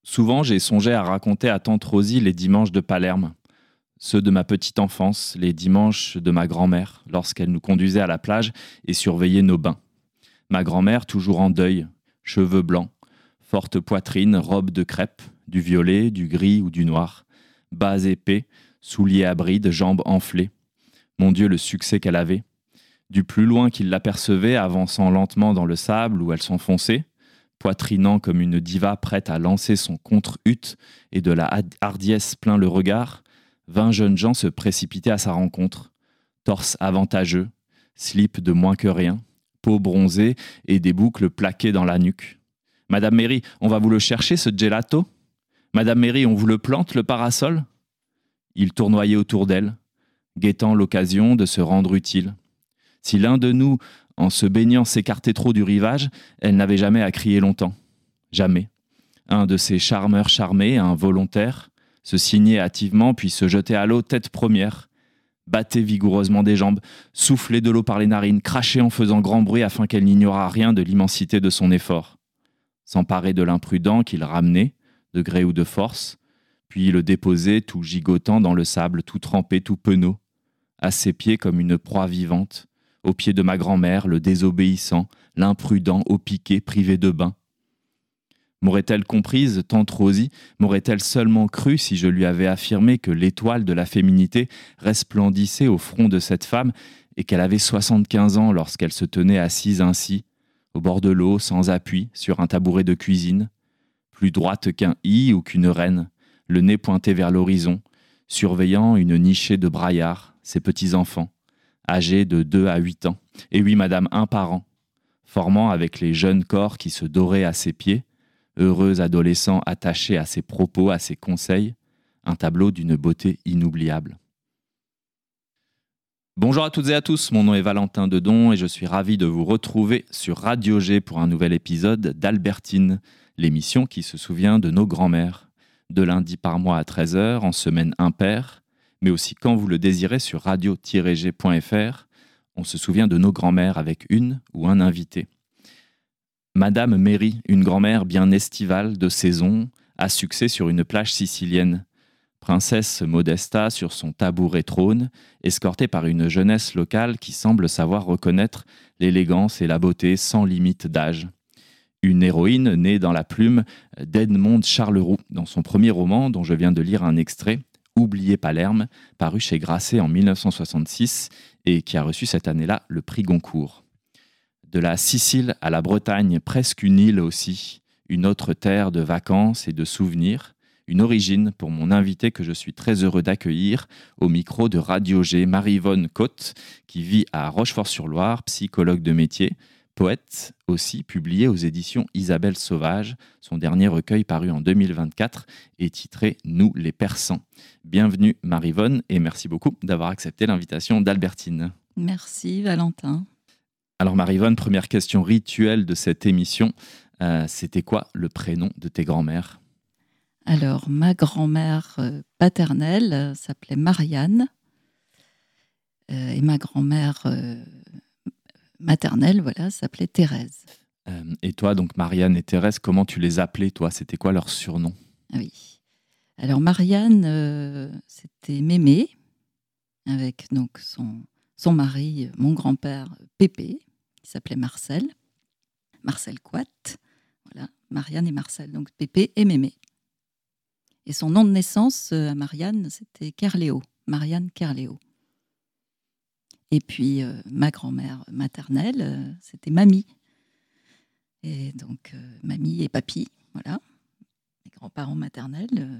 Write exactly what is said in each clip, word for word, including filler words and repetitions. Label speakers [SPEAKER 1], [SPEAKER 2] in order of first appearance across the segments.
[SPEAKER 1] Souvent, j'ai songé à raconter à tante Rosie les dimanches de Palerme, ceux de ma petite enfance, les dimanches de ma grand-mère, lorsqu'elle nous conduisait à la plage et surveillait nos bains. Ma grand-mère, toujours en deuil, cheveux blancs, forte poitrine, robe de crêpe, du violet, du gris ou du noir, bas épais, souliers à brides, jambes enflées. Mon Dieu, le succès qu'elle avait. Du plus loin qu'il l'apercevait, avançant lentement dans le sable où elle s'enfonçait, poitrinant comme une diva prête à lancer son contre-hutte et de la hardiesse plein le regard, vingt jeunes gens se précipitaient à sa rencontre. Torse avantageux, slip de moins que rien, peau bronzée et des boucles plaquées dans la nuque. « Madame Mary, on va vous le chercher, ce gelato ? Madame Mary, on vous le plante, le parasol ?» Il tournoyait autour d'elle, guettant l'occasion de se rendre utile. Si l'un de nous, en se baignant, s'écartait trop du rivage, elle n'avait jamais à crier longtemps. Jamais. Un de ces charmeurs charmés, un volontaire, se signait hâtivement puis se jetait à l'eau tête première, battait vigoureusement des jambes, soufflait de l'eau par les narines, crachait en faisant grand bruit afin qu'elle n'ignorât rien de l'immensité de son effort. S'emparait de l'imprudent qu'il ramenait, de gré ou de force, puis le déposait tout gigotant dans le sable, tout trempé, tout penaud, à ses pieds comme une proie vivante, aux pieds de ma grand-mère, le désobéissant, l'imprudent, au piqué, privé de bain. M'aurait-elle comprise, tante Rosie, m'aurait-elle seulement cru si je lui avais affirmé que l'étoile de la féminité resplendissait au front de cette femme et qu'elle avait soixante-quinze ans lorsqu'elle se tenait assise ainsi, au bord de l'eau, sans appui, sur un tabouret de cuisine, plus droite qu'un i ou qu'une reine, le nez pointé vers l'horizon, surveillant une nichée de braillards, ses petits-enfants, âgés de deux à huit ans, et oui, madame, un par an, formant avec les jeunes corps qui se doraient à ses pieds, heureux adolescents attachés à ses propos, à ses conseils, un tableau d'une beauté inoubliable. Bonjour à toutes et à tous, mon nom est Valentin Dedon et je suis ravi de vous retrouver sur Radio G pour un nouvel épisode d'Albertine, l'émission qui se souvient de nos grands-mères, de lundi par mois à treize heures, en semaine impaire, mais aussi quand vous le désirez sur radio tiret g point f r. On se souvient de nos grands-mères avec une ou un invité. Madame Mary, une grand-mère bien estivale, de saison, à succès sur une plage sicilienne. Princesse Modesta sur son tabouret trône, escortée par une jeunesse locale qui semble savoir reconnaître l'élégance et la beauté sans limite d'âge. Une héroïne née dans la plume d'Edmond Charleroux, dans son premier roman dont je viens de lire un extrait, Oubliez Palerme, paru chez Grasset en dix-neuf cent soixante-six et qui a reçu cette année-là le prix Goncourt. De la Sicile à la Bretagne, presque une île aussi, une autre terre de vacances et de souvenirs, une origine pour mon invité que je suis très heureux d'accueillir au micro de Radio G, Marie-Yvonne Cotte, qui vit à Rochefort-sur-Loire, psychologue de métier, poète aussi, publié aux éditions Isabelle Sauvage. Son dernier recueil paru en deux mille vingt-quatre est titré « Nous les Persans ». Bienvenue Marie-Yvonne et merci beaucoup d'avoir accepté l'invitation d'Albertine.
[SPEAKER 2] Merci Valentin.
[SPEAKER 1] Alors Marie-Yvonne, première question rituelle de cette émission, euh, c'était quoi le prénom de tes grands-mères ?
[SPEAKER 2] Alors ma grand-mère euh, paternelle euh, s'appelait Marianne euh, et ma grand-mère euh, maternelle voilà, s'appelait Thérèse.
[SPEAKER 1] Euh, et toi, donc Marianne et Thérèse, comment tu les appelais toi ? C'était quoi leur surnom ?
[SPEAKER 2] Ah oui. Alors Marianne, euh, c'était Mémé, avec donc son, son mari, mon grand-père Pépé, qui s'appelait Marcel, Marcel Couat, voilà, Marianne et Marcel, donc Pépé et Mémé. Et son nom de naissance à Marianne, c'était Kerléo, Marianne Kerléo. Et puis euh, ma grand-mère maternelle, euh, c'était Mamie. Et donc euh, Mamie et Papy, voilà, mes grands-parents maternels, euh,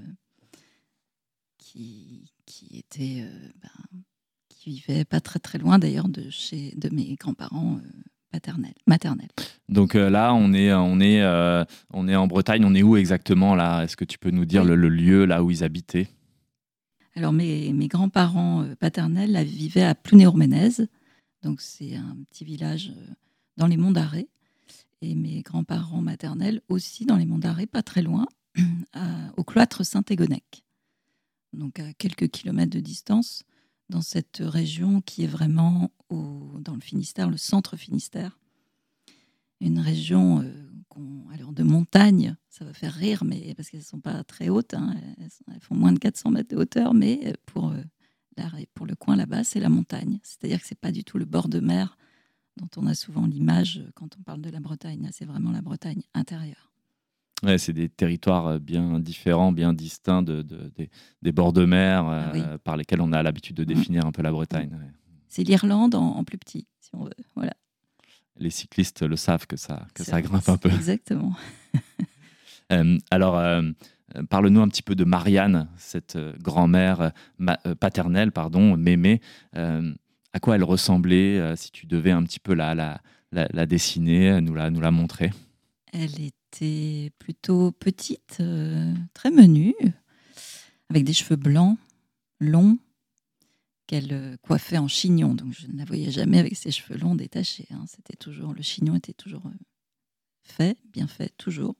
[SPEAKER 2] qui, qui étaient, euh, ben, qui vivaient pas très très loin d'ailleurs de chez de mes grands-parents euh, paternels, maternels.
[SPEAKER 1] Donc euh, là, on est, on, est, euh, on est en Bretagne. On est où exactement là ? Est-ce que tu peux nous dire oui. le, le lieu là où ils habitaient ?
[SPEAKER 2] Alors mes, mes grands-parents euh, paternels là, vivaient à Plounéour-Ménez. Donc c'est un petit village euh, dans les Monts d'Arrée. Et mes grands-parents maternels aussi dans les Monts d'Arrée, pas très loin, à, au cloître Saint-Égonec. Donc à quelques kilomètres de distance, dans cette région qui est vraiment au, dans le Finistère, le centre Finistère. Une région euh, qu'on, alors de montagne, ça va faire rire, mais parce qu'elles ne sont pas très hautes, hein, elles, sont- elles font moins de quatre cents mètres de hauteur, mais pour, euh, là, pour le coin là-bas, c'est la montagne. C'est-à-dire que ce n'est pas du tout le bord de mer dont on a souvent l'image quand on parle de la Bretagne. Là, c'est vraiment la Bretagne intérieure.
[SPEAKER 1] Ouais, c'est des territoires bien différents, bien distincts de, de- des, des bords de mer euh,
[SPEAKER 2] Ah oui.
[SPEAKER 1] par lesquels on a l'habitude de définir un peu la Bretagne. Ouais.
[SPEAKER 2] C'est l'Irlande en, en plus petit, si on veut. Voilà.
[SPEAKER 1] Les cyclistes le savent que ça, que
[SPEAKER 2] C'est-
[SPEAKER 1] ça grimpe un peu.
[SPEAKER 2] Exactement.
[SPEAKER 1] Euh, alors, euh, euh, parle-nous un petit peu de Marianne, cette euh, grand-mère euh, ma- euh, paternelle, pardon, Mémé. Euh, à quoi elle ressemblait, euh, si tu devais un petit peu la, la, la, la dessiner, nous la, nous la montrer?
[SPEAKER 2] Elle était plutôt petite, euh, très menue, avec des cheveux blancs, longs, qu'elle euh, coiffait en chignon. Donc je ne la voyais jamais avec ses cheveux longs détachés, hein. C'était toujours, le chignon était toujours euh, fait, bien fait, toujours.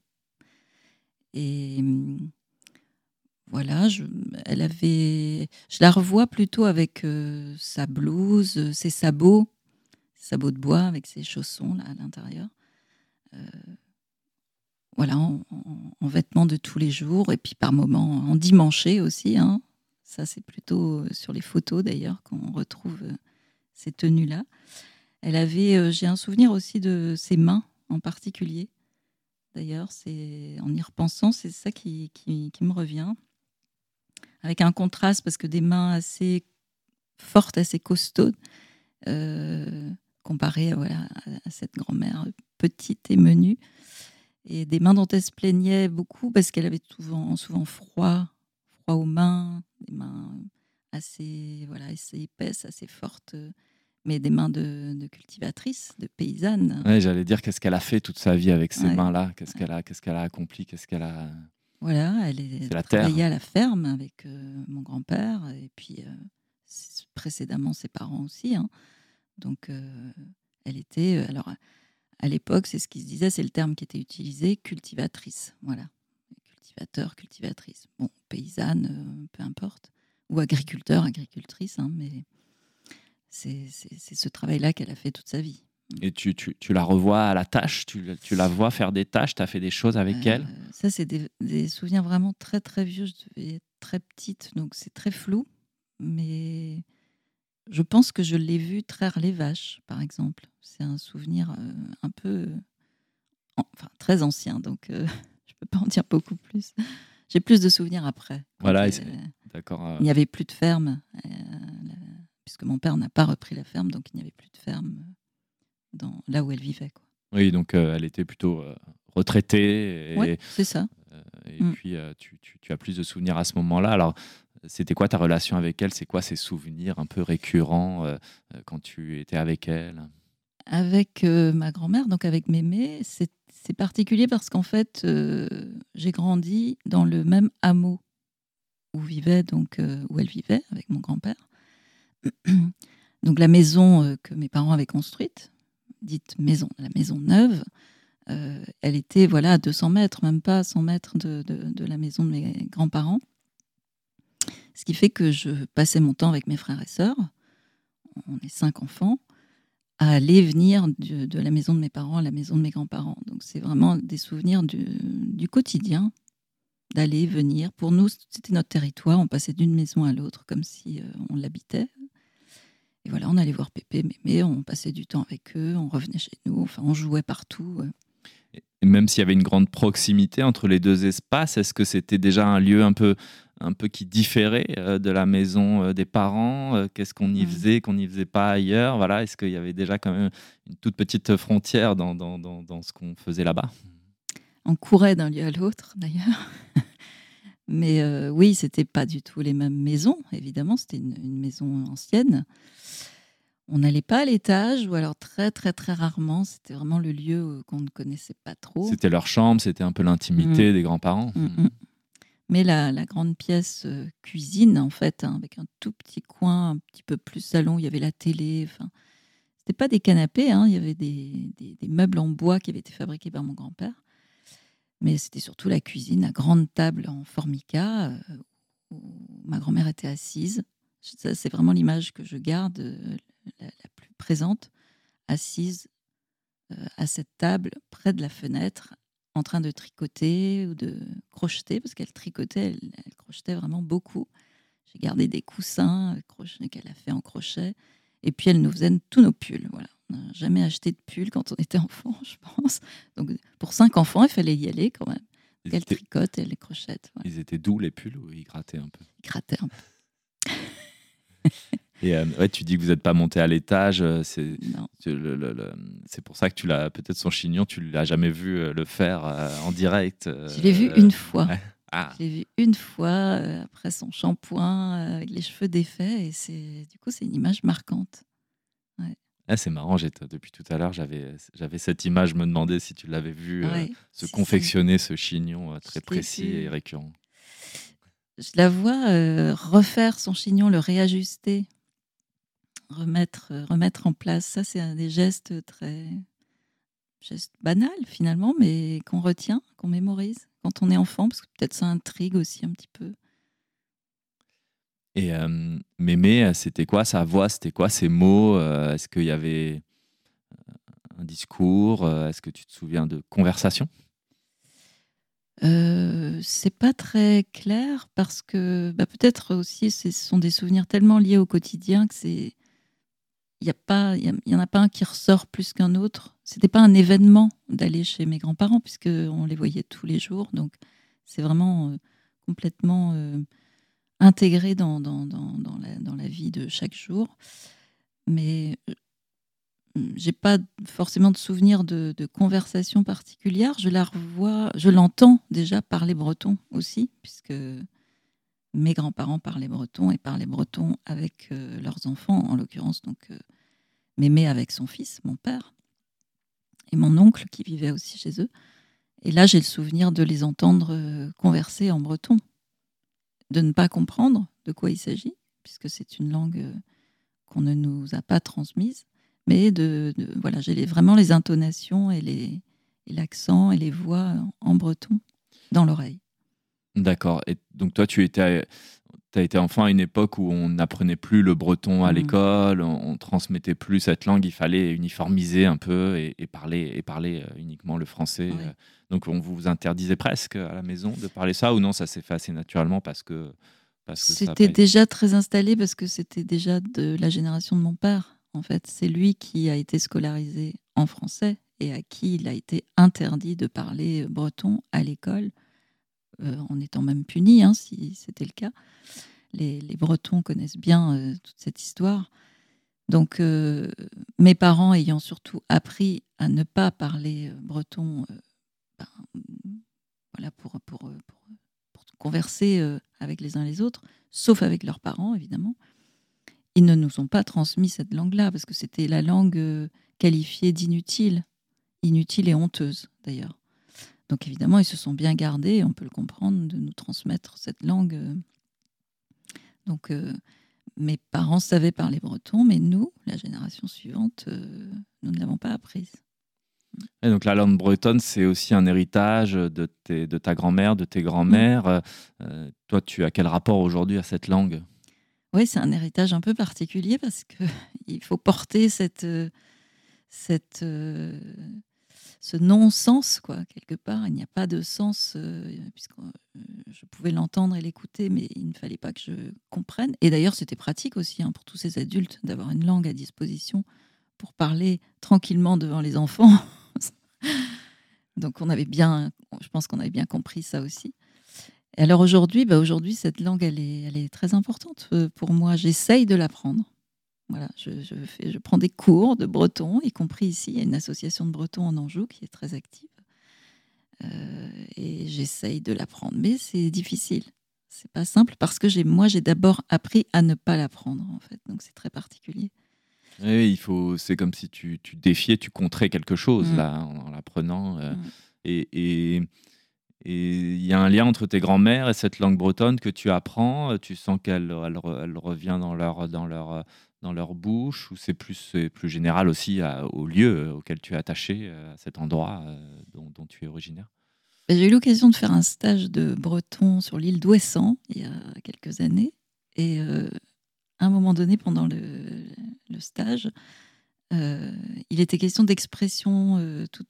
[SPEAKER 2] Et hum, voilà, je, elle avait, je la revois plutôt avec euh, sa blouse, euh, ses sabots, ses sabots de bois avec ses chaussons là à l'intérieur. Euh, voilà, en, en- en vêtements de tous les jours, et puis par moments en dimanché aussi, hein. Ça, c'est plutôt euh, sur les photos d'ailleurs qu'on retrouve euh, ces tenues-là. Elle avait, euh, j'ai un souvenir aussi de ses mains en particulier. D'ailleurs, c'est en y repensant, c'est ça qui, qui, qui me revient, avec un contraste parce que des mains assez fortes, assez costaudes, euh, comparées voilà, à, à cette grand-mère petite et menue, et des mains dont elle se plaignait beaucoup parce qu'elle avait souvent, souvent froid, froid aux mains, des mains assez, voilà, assez épaisses, assez fortes, mais des mains de, de cultivatrice, de paysanne.
[SPEAKER 1] Ouais, j'allais dire qu'est-ce qu'elle a fait toute sa vie avec ces
[SPEAKER 2] Ouais,
[SPEAKER 1] mains-là, qu'est-ce
[SPEAKER 2] ouais.
[SPEAKER 1] qu'elle a, qu'est-ce qu'elle a accompli, qu'est-ce qu'elle a.
[SPEAKER 2] Voilà, elle, est-
[SPEAKER 1] C'est
[SPEAKER 2] elle
[SPEAKER 1] la
[SPEAKER 2] travaillait
[SPEAKER 1] terre.
[SPEAKER 2] à la ferme avec euh, mon grand-père et puis euh, s- précédemment ses parents aussi, hein. Donc euh, elle était, euh, alors à l'époque, c'est ce qui se disait, c'est le terme qui était utilisé, cultivatrice. Voilà, cultivateur, cultivatrice. Bon, paysanne, euh, peu importe, ou agriculteur, agricultrice, hein, mais c'est c'est- c'est ce travail-là qu'elle a fait toute sa vie.
[SPEAKER 1] Et tu, tu, tu la revois à la tâche, tu, tu la vois faire des tâches, tu as fait des choses avec
[SPEAKER 2] Euh,
[SPEAKER 1] elle.
[SPEAKER 2] ça, c'est des, des souvenirs vraiment très très vieux. Je devais être très petite, donc c'est très flou. Mais je pense que je l'ai vue traire les vaches, par exemple. C'est un souvenir euh, un peu, euh, en- enfin très ancien, donc euh, je peux pas en dire beaucoup plus. J'ai plus de souvenirs après, quand
[SPEAKER 1] Voilà, et c'est-
[SPEAKER 2] elle-
[SPEAKER 1] d'accord. euh,
[SPEAKER 2] il n'y avait plus de ferme, euh, la- puisque mon père n'a pas repris la ferme, donc il n'y avait plus de ferme dans, là où elle vivait, quoi.
[SPEAKER 1] Oui, donc euh, elle était plutôt euh, retraitée
[SPEAKER 2] Ouais,
[SPEAKER 1] et,
[SPEAKER 2] c'est ça.
[SPEAKER 1] euh, et
[SPEAKER 2] Mm.
[SPEAKER 1] puis euh, tu, tu- tu as plus de souvenirs à ce moment-là. Alors, c'était quoi ta relation avec elle? C'est quoi ces souvenirs un peu récurrents euh, euh, quand tu étais avec elle?
[SPEAKER 2] Avec euh, ma grand-mère, donc avec Mémé, c'est c'est particulier parce qu'en fait, euh, j'ai grandi dans le même hameau où vivait donc euh, où elle vivait avec mon grand-père. Donc la maison euh, que mes parents avaient construite, dite maison, la maison neuve, euh, elle était voilà à deux cents mètres, même pas à cent mètres de, de, de la maison de mes grands-parents. Ce qui fait que je passais mon temps avec mes frères et sœurs, on est cinq enfants, à aller venir de, de la maison de mes parents à la maison de mes grands-parents. Donc c'est vraiment des souvenirs du, du quotidien, d'aller, venir. Pour nous, c'était notre territoire, on passait d'une maison à l'autre comme si euh, on l'habitait. Et voilà, on allait voir Pépé, Mémé, on passait du temps avec eux, on revenait chez nous, enfin on jouait partout. euh.
[SPEAKER 1] Et même s'il y avait une grande proximité entre les deux espaces, est-ce que c'était déjà un lieu un peu, un peu qui différait euh, de la maison euh, des parents? Euh, Qu'est-ce qu'on y
[SPEAKER 2] Mm.
[SPEAKER 1] faisait, qu'on n'y faisait pas ailleurs? Voilà, est-ce qu'il y avait déjà quand même une toute petite frontière dans, dans, dans, dans ce qu'on faisait là-bas?
[SPEAKER 2] On courait d'un lieu à l'autre d'ailleurs. Mais euh, oui, c'était pas du tout les mêmes maisons, évidemment, c'était une, une maison ancienne. On n'allait pas à l'étage, ou alors très très très rarement, c'était vraiment le lieu euh, qu'on ne connaissait pas trop.
[SPEAKER 1] C'était leur chambre, c'était un peu
[SPEAKER 2] Mm.
[SPEAKER 1] l'intimité des grands-parents.
[SPEAKER 2] Mm, mm. Mais la, la grande pièce euh, cuisine, en fait, hein, avec un tout petit coin, un petit peu plus salon, il y avait la télé. Enfin, c'était pas des canapés, hein, il y avait des, des- des meubles en bois qui avaient été fabriqués par mon grand-père. Mais c'était surtout la cuisine, la grande table en formica, euh, où ma grand-mère était assise. Ça, c'est vraiment l'image que je garde, euh, la, la plus présente, assise euh, à cette table, près de la fenêtre, en train de tricoter ou de crocheter, parce qu'elle tricotait, elle, elle crochetait vraiment beaucoup. J'ai gardé des coussins qu'elle a fait en crochet. Et puis, elle nous faisait tous nos pulls. Voilà. On n'a jamais acheté de pulls quand on était enfant, je pense. Donc, pour cinq enfants, il fallait y aller quand même.
[SPEAKER 1] Ils
[SPEAKER 2] Elle
[SPEAKER 1] étaient,
[SPEAKER 2] tricote, elle les crochette. Voilà.
[SPEAKER 1] ils étaient doux, les pulls, ou ils grattaient un peu?
[SPEAKER 2] Ils grattaient un peu.
[SPEAKER 1] Et euh, ouais, tu dis que vous n'êtes pas monté à l'étage. euh, C'est,
[SPEAKER 2] Non.
[SPEAKER 1] c'est le- le- le- c'est pour ça que tu l'as, peut-être son chignon, tu l'as jamais vu euh, le faire euh, en direct. euh,
[SPEAKER 2] Je l'ai vu une fois.
[SPEAKER 1] Ouais. Ah,
[SPEAKER 2] Je l'ai vu une fois euh, après son shampoing, euh, avec les cheveux défaits. Et c'est, du coup, c'est une image marquante.
[SPEAKER 1] ah, c'est marrant. J'étais, depuis tout à l'heure, j'avais, j'avais cette image. Je me demandais si tu l'avais vu euh,
[SPEAKER 2] Ouais,
[SPEAKER 1] se
[SPEAKER 2] si,
[SPEAKER 1] confectionner ce chignon euh, très
[SPEAKER 2] Je l'ai
[SPEAKER 1] précis
[SPEAKER 2] vu.
[SPEAKER 1] et récurrent.
[SPEAKER 2] Je la vois euh, refaire son chignon, le réajuster, remettre, euh, remettre en place. Ça, c'est un des gestes très gestes banals finalement, mais qu'on retient, qu'on mémorise quand on est enfant, parce que peut-être ça intrigue aussi un petit peu.
[SPEAKER 1] Et euh, Mémé, c'était quoi sa voix? C'était quoi ses mots? Euh, Est-ce qu'il y avait un discours? Euh, Est-ce que tu te souviens de conversations?
[SPEAKER 2] Euh, c'est pas très clair parce que bah, peut-être aussi ce sont des souvenirs tellement liés au quotidien que c'est il y a pas il y, y en a pas un qui ressort plus qu'un autre. C'était pas un événement d'aller chez mes grands-parents puisque on les voyait tous les jours, donc c'est vraiment euh, complètement euh, intégré dans, dans, dans, dans, la, dans la vie de chaque jour. Mais euh, j'ai pas forcément de souvenir de, de conversation particulière. Je la revois, je l'entends déjà parler breton aussi, puisque mes grands-parents parlaient breton et parlaient breton avec euh, leurs enfants, en l'occurrence donc euh, Mémé avec son fils, mon père, et mon oncle qui vivait aussi chez eux. Et là, j'ai le souvenir de les entendre euh, converser en breton, de ne pas comprendre de quoi il s'agit, puisque c'est une langue euh, qu'on ne nous a pas transmise, mais de, de voilà, j'ai les, vraiment les intonations et les et l'accent et les voix en breton dans l'oreille.
[SPEAKER 1] D'accord. Et donc toi, tu étais, as été enfant à une époque où on n'apprenait plus le breton à
[SPEAKER 2] Mmh.
[SPEAKER 1] l'école, on, on transmettait plus cette langue, il fallait uniformiser un peu et, et parler, et parler euh, uniquement le français.
[SPEAKER 2] Oui.
[SPEAKER 1] euh. Donc on vous interdisait presque à la maison de parler ça, ou non, ça s'est fait assez naturellement parce que, parce que ça a
[SPEAKER 2] C'était
[SPEAKER 1] pas été...
[SPEAKER 2] déjà très installé parce que c'était déjà de la génération de mon père. En fait, c'est lui qui a été scolarisé en français et à qui il a été interdit de parler breton à l'école, euh, en étant même puni, hein, si c'était le cas. Les, les Bretons connaissent bien euh, toute cette histoire. Donc, euh, mes parents ayant surtout appris à ne pas parler euh, breton, euh, ben, voilà, pour, pour, euh, pour, pour converser euh, avec les uns les autres, sauf avec leurs parents, évidemment, ils ne nous ont pas transmis cette langue-là, parce que c'était la langue euh, qualifiée d'inutile, inutile et honteuse, d'ailleurs. Donc, évidemment, ils se sont bien gardés, on peut le comprendre, de nous transmettre cette langue. euh. Donc, euh, mes parents savaient parler breton, mais nous, la génération suivante, euh, nous ne l'avons pas apprise.
[SPEAKER 1] Et donc la langue bretonne, c'est aussi un héritage de, tes, de ta grand-mère, de tes
[SPEAKER 2] Mm.
[SPEAKER 1] grands-mères. Euh, toi, tu as quel rapport aujourd'hui à cette langue?
[SPEAKER 2] Oui, c'est un héritage un peu particulier parce qu'il faut porter cette, euh, cette, euh, ce non-sens, quoi, quelque part. Il n'y a pas de sens, euh, puisque euh, je pouvais l'entendre et l'écouter, mais il ne fallait pas que je comprenne. Et d'ailleurs, c'était pratique aussi hein, pour tous ces adultes d'avoir une langue à disposition pour parler tranquillement devant les enfants. Donc, on avait bien, je pense qu'on avait bien compris ça aussi. Et alors aujourd'hui, bah aujourd'hui, cette langue, elle est, elle est très importante euh, pour moi. J'essaye de l'apprendre. Voilà, je, je, fais, je prends des cours de breton, y compris ici. Il y a une association de bretons en Anjou qui est très active. Euh, et j'essaye de l'apprendre. Mais c'est difficile. C'est pas simple parce que j'ai, moi, j'ai d'abord appris à ne pas l'apprendre, en fait. Donc c'est très particulier.
[SPEAKER 1] Oui, il faut. C'est comme si tu, tu défiais, tu contrais quelque chose
[SPEAKER 2] Mm.
[SPEAKER 1] là en, en l'apprenant. euh,
[SPEAKER 2] Mm.
[SPEAKER 1] et et et il y a un lien entre tes grands-mères et cette langue bretonne que tu apprends. Tu sens qu'elle elle, re- elle revient dans leur dans leur dans leur bouche, ou c'est plus c'est plus général aussi à- au lieu auquel tu es attaché, euh, à cet endroit euh, dont, dont tu es originaire.
[SPEAKER 2] Ben, j'ai eu l'occasion de faire un stage de breton sur l'île d'Ouessant il y a quelques années. Et euh, à un moment donné, pendant le, le stage, euh, il était question d'expressions euh, toutes faites,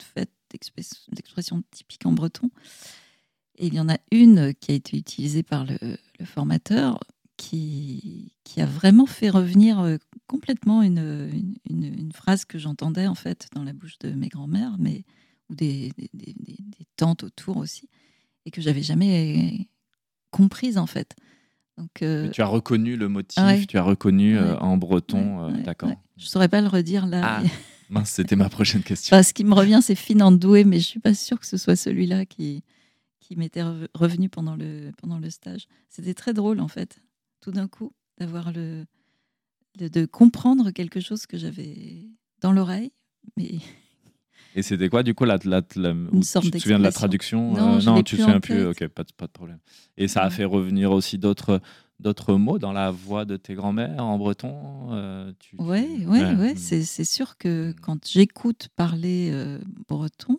[SPEAKER 2] d'express- d'expressions typiques en breton. Et il y en a une qui a été utilisée par le, le formateur qui, qui a vraiment fait revenir euh, complètement une, une, une, une phrase que j'entendais en fait dans la bouche de mes grands-mères, mais ou des, des, des, des, des tantes autour aussi, et que j'avais jamais comprise en fait. Donc, euh,
[SPEAKER 1] Mais tu as reconnu le motif,
[SPEAKER 2] ouais,
[SPEAKER 1] tu as reconnu
[SPEAKER 2] ouais,
[SPEAKER 1] euh, en breton,
[SPEAKER 2] ouais,
[SPEAKER 1] euh,
[SPEAKER 2] ouais,
[SPEAKER 1] d'accord.
[SPEAKER 2] ouais. Je saurais pas le redire là.
[SPEAKER 1] Ah,
[SPEAKER 2] mais...
[SPEAKER 1] mince, c'était ma prochaine question.
[SPEAKER 2] Enfin, ce qui me revient, c'est Finandoué, mais je suis pas sûre que ce soit celui-là qui, qui m'était rev- revenu pendant le, pendant le stage. C'était très drôle, en fait, tout d'un coup, d'avoir le, le- de comprendre quelque chose que j'avais dans l'oreille, mais
[SPEAKER 1] Et c'était quoi, du coup, la, la, la-
[SPEAKER 2] une
[SPEAKER 1] ou
[SPEAKER 2] sorte
[SPEAKER 1] tu te souviens de la
[SPEAKER 2] d'expression.
[SPEAKER 1] traduction?
[SPEAKER 2] Non,
[SPEAKER 1] Euh,
[SPEAKER 2] je
[SPEAKER 1] Non,
[SPEAKER 2] l'ai
[SPEAKER 1] tu te
[SPEAKER 2] plus en
[SPEAKER 1] souviens plus.
[SPEAKER 2] tête.
[SPEAKER 1] Ok, pas de, pas de problème. Et ça a
[SPEAKER 2] Non.
[SPEAKER 1] fait revenir aussi d'autres d'autres mots dans la voix de tes grands-mères en breton euh, tu, tu...
[SPEAKER 2] Ouais, ouais,
[SPEAKER 1] Ouais,
[SPEAKER 2] ouais.
[SPEAKER 1] hmm,
[SPEAKER 2] C'est, c'est sûr que
[SPEAKER 1] hmm.
[SPEAKER 2] quand j'écoute parler euh, breton,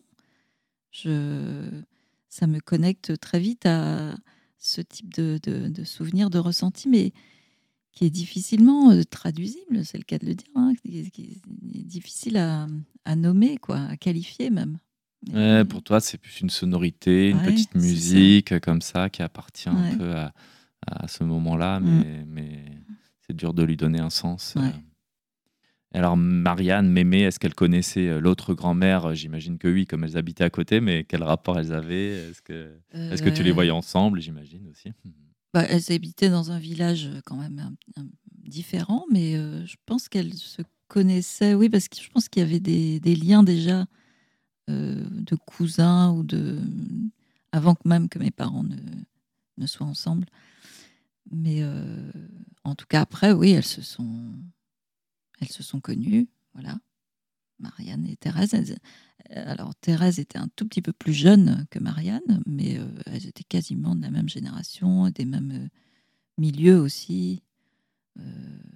[SPEAKER 2] je, ça me connecte très vite à ce type de, de, de souvenir, de ressenti, mais qui est difficilement euh, traduisible, c'est le cas de le dire, hein, qui, qui est difficile à, à nommer, quoi, à qualifier même. Mais,
[SPEAKER 1] Ouais, pour toi, c'est plus une sonorité, une
[SPEAKER 2] ouais,
[SPEAKER 1] petite
[SPEAKER 2] c'est ça.
[SPEAKER 1] musique euh, comme ça qui appartient un
[SPEAKER 2] Ouais.
[SPEAKER 1] peu à, à ce moment-là,
[SPEAKER 2] Mm.
[SPEAKER 1] mais, mais c'est dur de lui donner un sens. euh.
[SPEAKER 2] Ouais.
[SPEAKER 1] Alors, Marianne, Mémé, est-ce qu'elle connaissait euh, l'autre grand-mère? Euh, J'imagine que oui, comme elles habitaient à côté, mais quel rapport elles avaient? Est-ce que, est-ce que tu les
[SPEAKER 2] Euh,
[SPEAKER 1] voyais ensemble, j'imagine aussi?
[SPEAKER 2] bah, elles habitaient dans un village euh, quand même un- un- différent, mais euh, je pense qu'elles se connaissaient, oui, parce que je pense qu'il y avait des, des liens déjà euh, de cousins ou de avant que même que mes parents ne, ne soient ensemble. Mais euh, en tout cas, après, oui, elles se sont, elles se sont connues, voilà. Marianne et Thérèse. Elles- euh, alors Thérèse était un tout petit peu plus jeune que Marianne, mais euh, elles étaient quasiment de la même génération, des mêmes euh, milieux aussi, euh,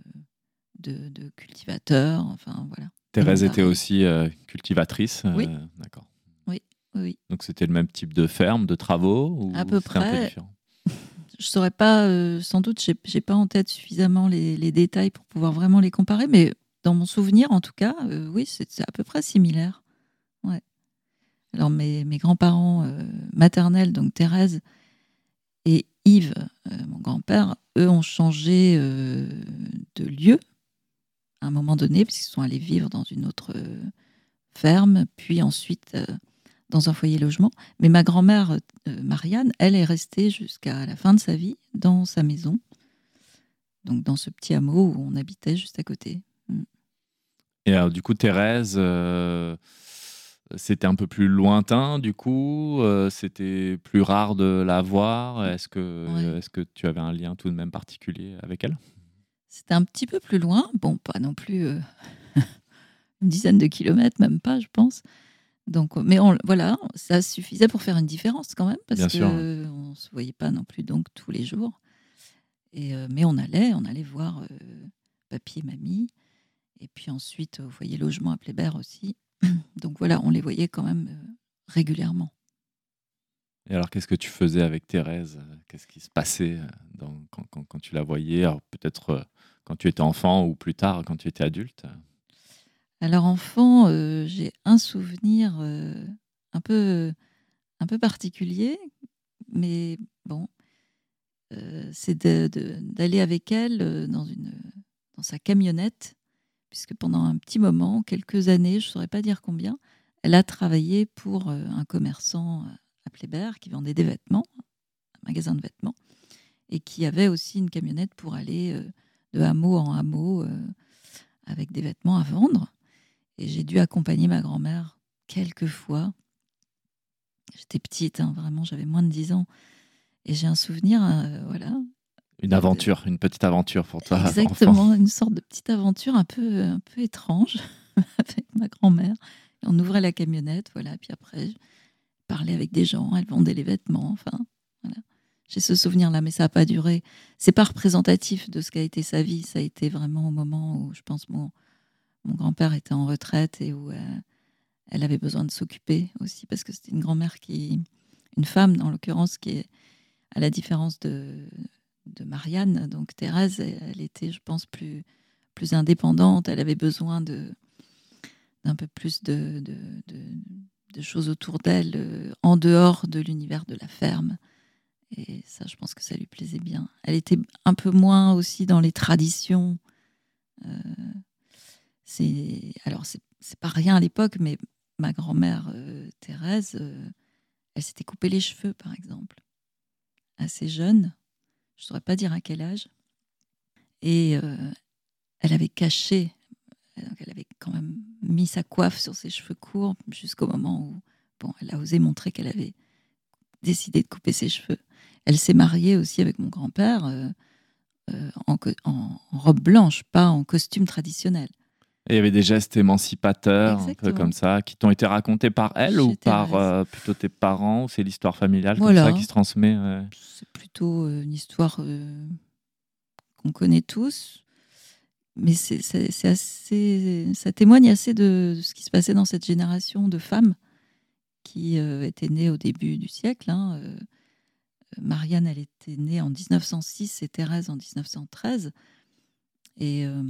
[SPEAKER 2] de, de cultivateurs, enfin voilà. Et mon
[SPEAKER 1] Thérèse était
[SPEAKER 2] pareil.
[SPEAKER 1] aussi euh, cultivatrice,
[SPEAKER 2] Oui,
[SPEAKER 1] euh, d'accord.
[SPEAKER 2] oui, oui, oui.
[SPEAKER 1] Donc c'était le même type de ferme, de travaux,
[SPEAKER 2] À
[SPEAKER 1] ou
[SPEAKER 2] peu
[SPEAKER 1] c'était un peu
[SPEAKER 2] près.
[SPEAKER 1] différent?
[SPEAKER 2] Je saurais pas, euh, sans doute, j'ai j'ai pas en tête suffisamment les, les détails pour pouvoir vraiment les comparer, mais dans mon souvenir, en tout cas, euh, oui, c'est c'est à peu près similaire. Ouais. Alors mes, mes grands-parents euh, maternels, donc Thérèse et Yves, euh, mon grand-père, eux ont changé euh, de lieu à un moment donné, parce qu'ils sont allés vivre dans une autre euh, ferme, puis ensuite euh, dans un foyer logement. Mais ma grand-mère, euh, Marianne, elle est restée jusqu'à la fin de sa vie dans sa maison, donc dans ce petit hameau où on habitait juste à côté. Mm.
[SPEAKER 1] Et alors, du coup, Thérèse, euh, c'était un peu plus lointain, du coup, euh, c'était plus rare de la voir. Est-ce
[SPEAKER 2] Ouais.
[SPEAKER 1] que, est-ce que tu avais un lien tout de même particulier avec elle?
[SPEAKER 2] C'était un petit peu plus loin, bon, pas non plus euh, une dizaine de kilomètres, même pas, je pense. Donc, mais on, voilà, ça suffisait pour faire une différence quand même, parce
[SPEAKER 1] Bien sûr.
[SPEAKER 2] que on se voyait pas non plus donc tous les jours. Et euh, mais on allait, on allait voir euh, papy et mamie, et puis ensuite au foyer logement à Plébert aussi. Donc voilà, on les voyait quand même euh, régulièrement.
[SPEAKER 1] Et alors, qu'est-ce que tu faisais avec Thérèse? Qu'est-ce qui se passait euh, dans- quand, quand- quand tu la voyais? Alors, peut-être euh, quand tu étais enfant ou plus tard, quand tu étais adulte?
[SPEAKER 2] Alors enfant, euh, j'ai un souvenir euh, un peu un peu particulier, mais bon, euh, c'est de- de- d'aller avec elle euh, dans une dans sa camionnette, puisque pendant un petit moment, quelques années, je ne saurais pas dire combien, elle a travaillé pour euh, un commerçant euh, à Plébert qui vendait des vêtements, un magasin de vêtements, et qui avait aussi une camionnette pour aller euh, de hameau en hameau euh, avec des vêtements à vendre. Et j'ai dû accompagner ma grand-mère quelques fois. J'étais petite, hein, vraiment, j'avais moins de dix ans. Et j'ai un souvenir, euh, voilà.
[SPEAKER 1] Une
[SPEAKER 2] de- de-
[SPEAKER 1] aventure, une petite aventure pour toi, enfant.
[SPEAKER 2] Exactement, une sorte de petite aventure un peu, un peu étrange avec ma grand-mère. Et on ouvrait la camionnette, voilà, puis après, je parlais avec des gens, elle vendait les vêtements, enfin, voilà. J'ai ce souvenir-là, mais ça n'a pas duré. C'est pas représentatif de ce qu'a été sa vie. Ça a été vraiment au moment où, je pense, mon, mon grand-père était en retraite et où euh, elle avait besoin de s'occuper aussi, parce que c'était une grand-mère qui, une femme, en l'occurrence, qui est, à la différence de, de Marianne, donc Thérèse, elle, elle était, je pense, plus, plus indépendante. Elle avait besoin de, d'un peu plus de, de, de, de choses autour d'elle euh, en dehors de l'univers de la ferme. Et ça, je pense que ça lui plaisait bien. Elle était un peu moins aussi dans les traditions. Euh, c'est, alors, c'est, c'est pas rien à l'époque, mais ma grand-mère euh, Thérèse, euh, elle s'était coupé les cheveux, par exemple, assez jeune. Je ne saurais pas dire à quel âge. Et euh, elle avait caché, donc elle avait quand même mis sa coiffe sur ses cheveux courts jusqu'au moment où bon, elle a osé montrer qu'elle avait décidé de couper ses cheveux. Elle s'est mariée aussi avec mon grand-père euh, euh, en, en, en robe blanche, pas en costume traditionnel.
[SPEAKER 1] Et il y avait des gestes émancipateurs,
[SPEAKER 2] Exactement.
[SPEAKER 1] un peu comme ça, qui t'ont été racontés par elle
[SPEAKER 2] Chez
[SPEAKER 1] ou
[SPEAKER 2] Thérèse.
[SPEAKER 1] par euh, plutôt tes parents, ou c'est l'histoire familiale
[SPEAKER 2] Voilà.
[SPEAKER 1] comme ça qui se transmet ouais.
[SPEAKER 2] C'est plutôt euh, une histoire euh, qu'on connaît tous. Mais c'est, c'est, c'est assez, ça témoigne assez de, de ce qui se passait dans cette génération de femmes qui euh, étaient nées au début du siècle. Hein. Euh, Marianne, elle était née en dix-neuf cent six et Thérèse en dix-neuf cent treize. Et euh,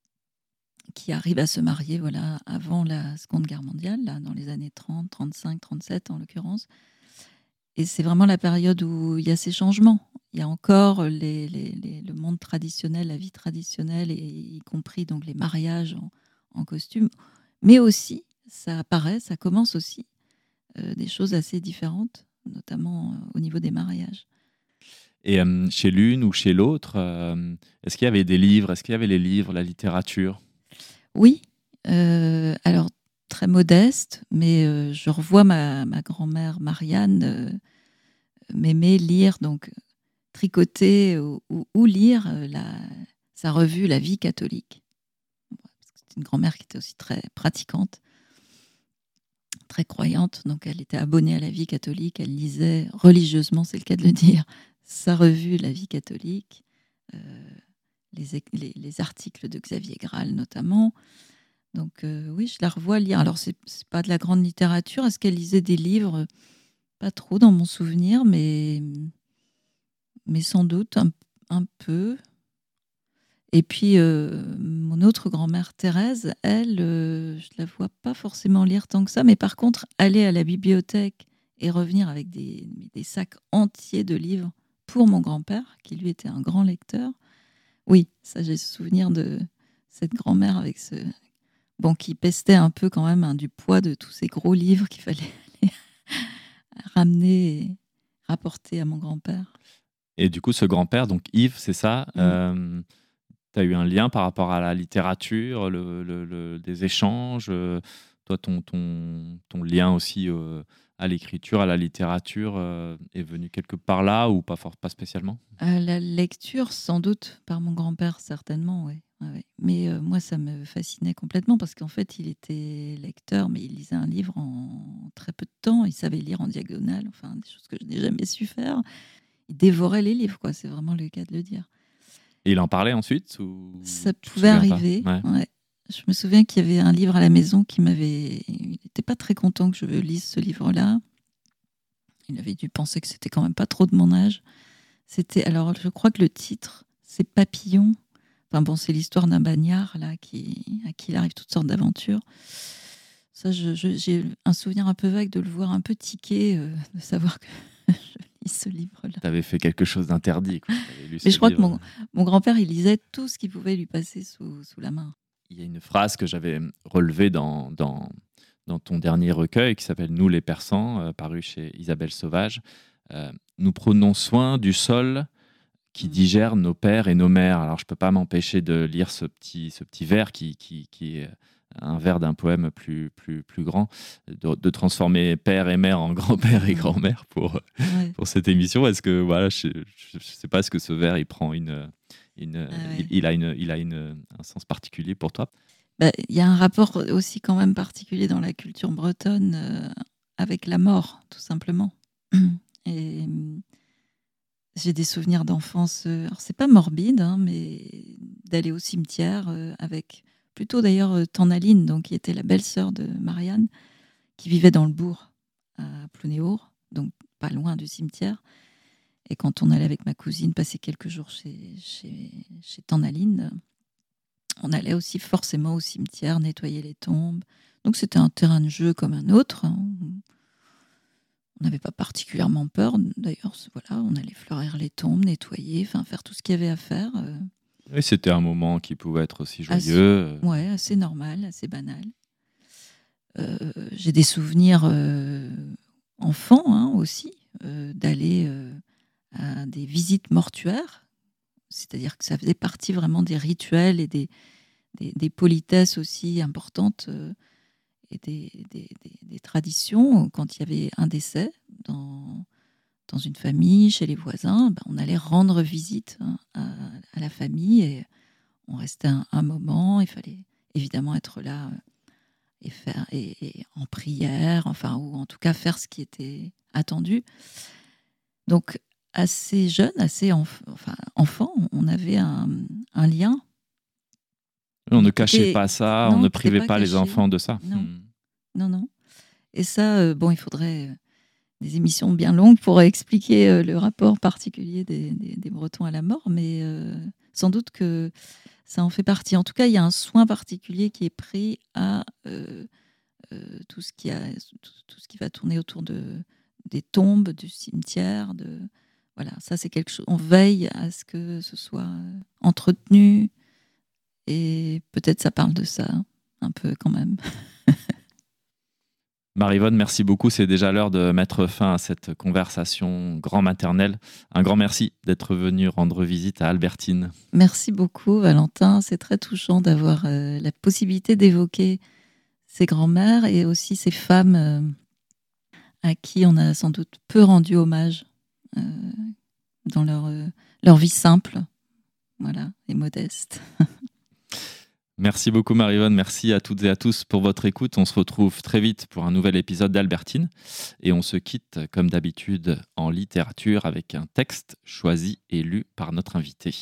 [SPEAKER 2] qui arrivent à se marier voilà, avant la Seconde Guerre mondiale, là, dans les années trente, trente-cinq, trente-sept en l'occurrence. Et c'est vraiment la période où il y a ces changements. Il y a encore les, les, les, le monde traditionnel, la vie traditionnelle, et y compris donc les mariages en, en costume. Mais aussi, ça apparaît, ça commence aussi euh, des choses assez différentes, notamment euh, au niveau des mariages.
[SPEAKER 1] Et euh, chez l'une ou chez l'autre, euh, est-ce qu'il y avait des livres? Est-ce qu'il y avait les livres, la littérature?
[SPEAKER 2] Oui. Euh, alors, très modeste, mais euh, je revois ma, ma grand-mère Marianne euh, m'aimer lire, donc tricoter ou, ou, ou lire euh, la, sa revue La Vie catholique. C'est une grand-mère qui était aussi très pratiquante, très croyante, donc elle était abonnée à La Vie catholique, elle lisait religieusement, c'est le cas de le dire, sa revue La Vie catholique, euh, les, les, les articles de Xavier Graal notamment. Donc euh, oui, je la revois lire. Alors, c'est, c'est pas de la grande littérature. Est-ce qu'elle lisait des livres? Pas trop dans mon souvenir, mais, mais sans doute un, un peu. Et puis, euh, mon autre grand-mère Thérèse, elle, euh, je la vois pas forcément lire tant que ça, mais par contre, aller à la bibliothèque et revenir avec des, des sacs entiers de livres pour mon grand-père, qui lui était un grand lecteur. Oui, ça, j'ai souvenir de cette grand-mère avec ce... Bon, qui pestait un peu quand même hein, du poids de tous ces gros livres qu'il fallait aller ramener et rapporter à mon grand-père.
[SPEAKER 1] Et du coup, ce grand-père, donc Yves, c'est ça,
[SPEAKER 2] Mm.
[SPEAKER 1] euh, tu as eu un lien par rapport à la littérature, le, le, le, des échanges, euh, toi, ton, ton, ton lien aussi euh, à l'écriture, à la littérature, euh, est venu quelque part là ou pas, fort, pas spécialement?
[SPEAKER 2] À la lecture, sans doute, par mon grand-père, certainement, oui. Ouais, ouais. Mais euh, moi, ça me fascinait complètement parce qu'en fait, il était lecteur, mais il lisait un livre en très peu de temps. Il savait lire en diagonale, enfin, des choses que je n'ai jamais su faire. Il dévorait les livres, quoi. C'est vraiment le cas de le dire.
[SPEAKER 1] Et il en parlait ensuite ou
[SPEAKER 2] Ça
[SPEAKER 1] tu te
[SPEAKER 2] pouvait
[SPEAKER 1] souviens pas?
[SPEAKER 2] arriver,
[SPEAKER 1] Ouais.
[SPEAKER 2] ouais. Je me souviens qu'il y avait un livre à la maison qui m'avait... Il n'était pas très content que je lise ce livre-là. Il avait dû penser que c'était quand même pas trop de mon âge. C'était, alors, je crois que le titre, c'est Papillon. Enfin bon, c'est l'histoire d'un bagnard là, qui, à qui il arrive toutes sortes d'aventures. Ça, je, je, j'ai un souvenir un peu vague de le voir un peu tiquer, euh, de savoir que je lis ce livre-là.
[SPEAKER 1] Tu avais fait quelque chose d'interdit. Quoi. Lu
[SPEAKER 2] Mais
[SPEAKER 1] ce
[SPEAKER 2] je crois
[SPEAKER 1] livre.
[SPEAKER 2] que mon, mon grand-père, il lisait tout ce qui pouvait lui passer sous, sous la main.
[SPEAKER 1] Il y a une phrase que j'avais relevée dans, dans, dans ton dernier recueil qui s'appelle Nous les Persans, euh, paru chez Isabelle Sauvage. Euh, nous prenons soin du sol qui digère nos pères et nos mères. Alors, je ne peux pas m'empêcher de lire ce petit, ce petit vers qui, qui, qui est un vers d'un poème plus, plus, plus grand, de, de transformer père et mère en grand-père et grand-mère pour,
[SPEAKER 2] Ouais.
[SPEAKER 1] pour cette émission. Est-ce que, voilà, je ne sais pas, est-ce que ce vers, il prend une... une
[SPEAKER 2] Ah ouais.
[SPEAKER 1] il, il a, une, il a une, un sens particulier pour toi?
[SPEAKER 2] Bah, y a un rapport aussi quand même particulier dans la culture bretonne euh, avec la mort, tout simplement. Et j'ai des souvenirs d'enfance, euh, alors c'est pas morbide, hein, mais d'aller au cimetière euh, avec plutôt d'ailleurs euh, Tannaline, donc qui était la belle-sœur de Marianne, qui vivait dans le bourg à Plounéour, donc pas loin du cimetière. Et quand on allait avec ma cousine passer quelques jours chez, chez, chez Tannaline, On allait aussi forcément au cimetière nettoyer les tombes. Donc c'était un terrain de jeu comme un autre, hein. On n'avait pas particulièrement peur. D'ailleurs, voilà, on allait fleurir les tombes, nettoyer, enfin faire tout ce qu'il y avait à faire. euh,
[SPEAKER 1] Et c'était un moment qui pouvait être aussi
[SPEAKER 2] assez,
[SPEAKER 1] joyeux.
[SPEAKER 2] ouais, assez normal, assez banal. Euh, j'ai des souvenirs euh, enfants hein, aussi, euh, d'aller euh, à des visites mortuaires. C'est-à-dire que ça faisait partie vraiment des rituels et des, des, des politesses aussi importantes euh, et des, des, des, des traditions. Quand il y avait un décès dans, dans une famille, chez les voisins, ben, on allait rendre visite hein, à, à la famille et on restait un, un moment. Il fallait évidemment être là euh, et faire et, et en prière, enfin, ou en tout cas faire ce qui était attendu. Donc, assez jeune, assez enf- enfin, enfant, on avait un, un lien.
[SPEAKER 1] On ne
[SPEAKER 2] qui
[SPEAKER 1] cachait
[SPEAKER 2] était-
[SPEAKER 1] pas ça, on
[SPEAKER 2] non,
[SPEAKER 1] ne
[SPEAKER 2] qui n'était
[SPEAKER 1] privait
[SPEAKER 2] pas
[SPEAKER 1] pas les
[SPEAKER 2] caché.
[SPEAKER 1] enfants de ça.
[SPEAKER 2] Non,
[SPEAKER 1] Hmm.
[SPEAKER 2] non, non. Et ça, euh, bon, il faudrait euh, des émissions bien longues pour expliquer euh, le rapport particulier des, des- des Bretons à la mort, mais euh, sans doute que ça en fait partie. En tout cas, il y a un soin particulier qui est pris à euh, euh, tout ce qui a, tout, tout ce qui va tourner autour de, des tombes, du cimetière. De, voilà, ça c'est quelque chose. On veille à ce que ce soit euh, entretenu et peut-être ça parle de ça un peu quand même.
[SPEAKER 1] Marie-Vonne, merci beaucoup. C'est déjà l'heure de mettre fin à cette conversation grand maternelle. Un grand merci d'être venu rendre visite à Albertine.
[SPEAKER 2] Merci beaucoup Valentin, c'est très touchant d'avoir euh, la possibilité d'évoquer ces grands-mères et aussi ces femmes euh, à qui on a sans doute peu rendu hommage euh, dans leur, euh, leur vie simple, voilà, et modeste.
[SPEAKER 1] Merci beaucoup Marie-Vonne, merci à toutes et à tous pour votre écoute. On se retrouve très vite pour un nouvel épisode d'Albertine et on se quitte comme d'habitude en littérature avec un texte choisi et lu par notre invité.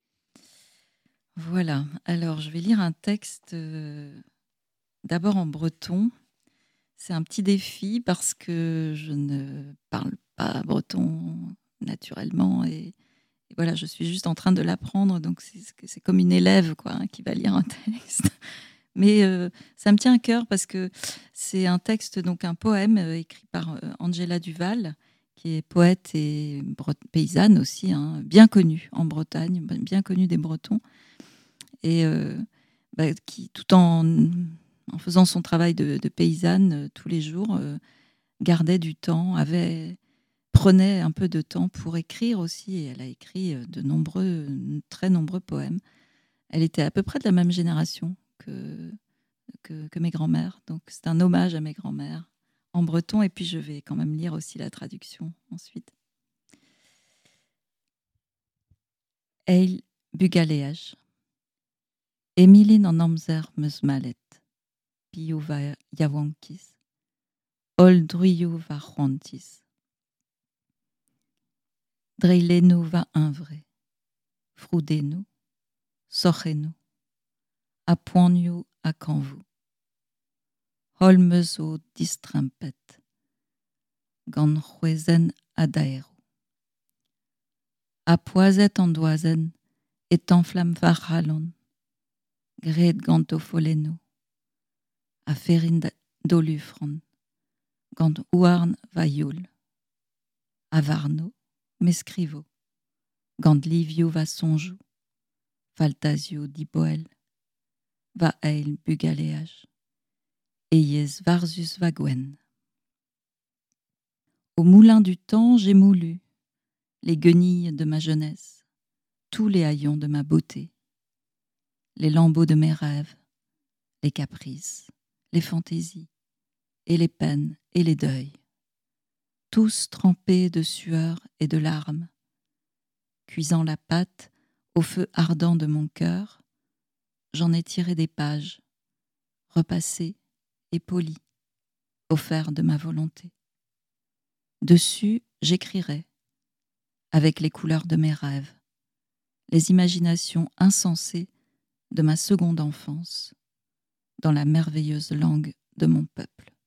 [SPEAKER 2] Voilà, alors je vais lire un texte euh, d'abord en breton. C'est un petit défi parce que je ne parle pas breton naturellement et, et voilà, je suis juste en train de l'apprendre, donc c'est, c'est comme une élève quoi, hein, qui va lire un texte. Mais euh, ça me tient à cœur parce que c'est un texte, donc un poème euh, écrit par euh, Angela Duval, qui est poète et bre- paysanne aussi, hein, bien connue en Bretagne, bien connue des Bretons, et euh, bah, qui, tout en, en faisant son travail de, de paysanne euh, tous les jours, euh, gardait du temps, avait prenait un peu de temps pour écrire aussi, et elle a écrit euh, de nombreux, très nombreux poèmes. Elle était à peu près de la même génération que que, que mes grands-mères. Donc c'est un hommage à mes grands-mères en breton. Et puis je vais quand même lire aussi la traduction ensuite. Eil bugaleaj. Emilin en amzer meus malet. Piou va yawankis. Ol druyou va juantis. Dreilenu va invre. Frudenu. Sochenu. Apoignou a canvou. Holmezo distrampet. Gan juezen adaero. A poiset andoizen et enflamme varhalon, gred gantofoleno, a ferin dolufron, gant ouarn vaioul, a varno, m'escrivo, gant livio va sonjou, faltasio di boel, va eil bugaleage, eiez varzus va gwen. Au moulin du temps, j'ai moulu les guenilles de ma jeunesse, tous les haillons de ma beauté, les lambeaux de mes rêves, les caprices, les fantaisies, et les peines et les deuils, tous trempés de sueur et de larmes, cuisant la pâte au feu ardent de mon cœur, j'en ai tiré des pages, repassées et polies, au fer de ma volonté. Dessus, j'écrirai, avec les couleurs de mes rêves, les imaginations insensées de ma seconde enfance, dans la merveilleuse langue de mon peuple.